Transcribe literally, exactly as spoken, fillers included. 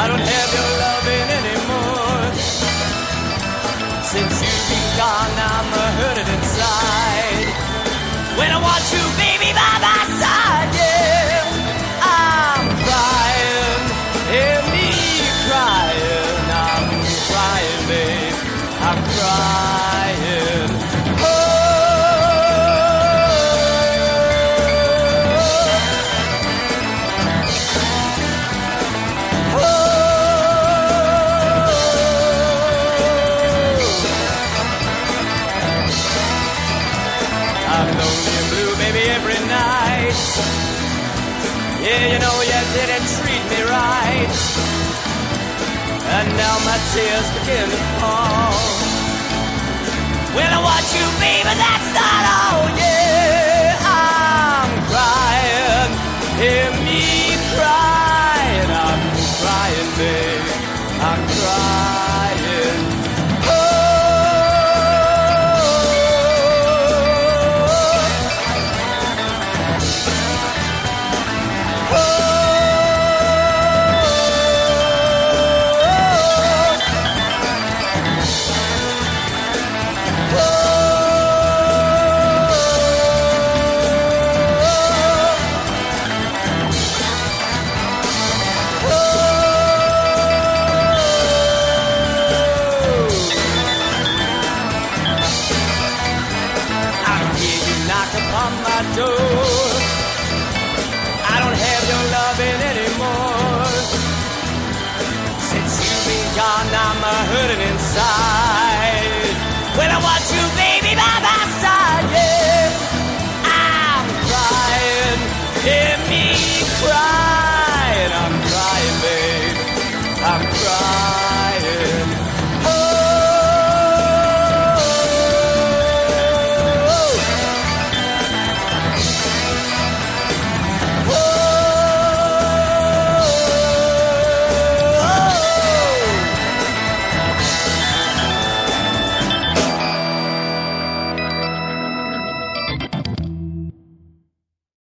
don't have your loving anymore. Since you've been gone, I'm hurting inside. When I want you, baby, by my side, yeah, I'm crying, hear me crying, I'm crying, babe, I'm crying. Oh, I'm lonely and blue, baby, every night. Yeah, you know you didn't treat me right, and now my tears begin to fall. When I want you, baby, that's not all. Yeah, I'm crying, hear me crying, I'm crying, babe, I'm crying. On my door, I don't have your loving anymore. Since you've been gone, I'm hurting inside. When I want you, baby, by my side, yeah, I'm crying, hear me crying, I'm crying, babe, I'm crying.